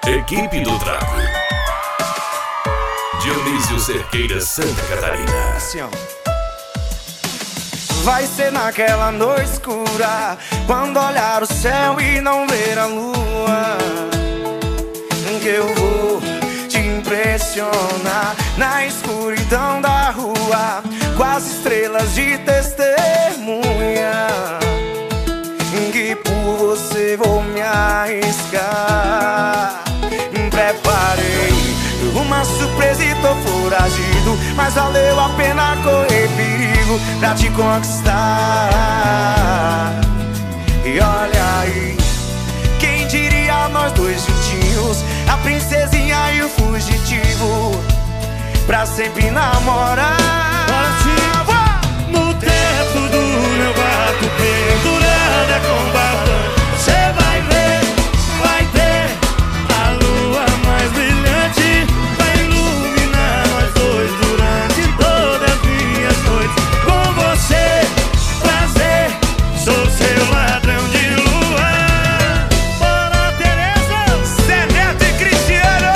Equipe do Trago. Dionísio Cerqueira, Santa Catarina. Assim, ó. Vai ser naquela noite escura, quando olhar o céu e não ver a lua, que eu vou te impressionar na escuridão da rua, com as estrelas de testemunha, que por você vou me arriscar. Preparei uma surpresa e tô foragido, mas valeu a pena correr perigo pra te conquistar. E olha aí, quem diria nós dois juntinhos, a princesinha e o fugitivo, pra sempre namorar. No teto do meu quarto, pendurada com barbante, você vai ver, vai ter a lua mais brilhante, vai iluminar nós dois durante todas as minhas noites. Com você, prazer, sou seu ladrão de lua. Bora, Tereza, Zé Neto e Cristiano,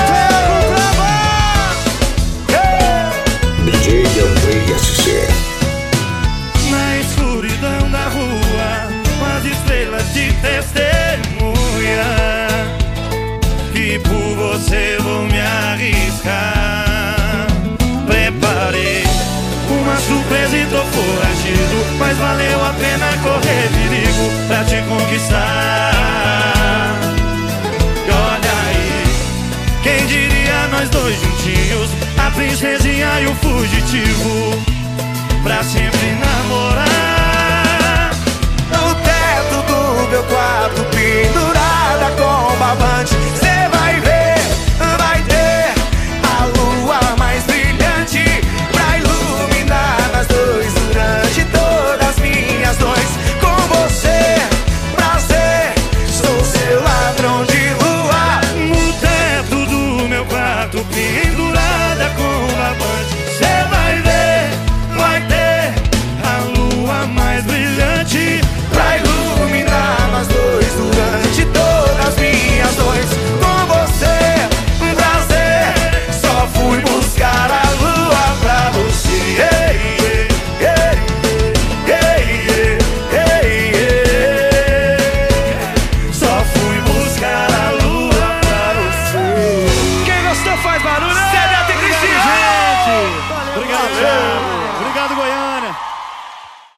DJ Andrei SC. na escuridão da rua, com as estrelas de testemunha, que por você vou me arriscar. Preparei uma surpresa e tô foragido, mas valeu a pena correr perigo pra te conquistar. E olha aí, quem diria nós dois juntinhos, a princesinha e o fugitivo, pra sempre namorar. no teto do meu quarto, pendurada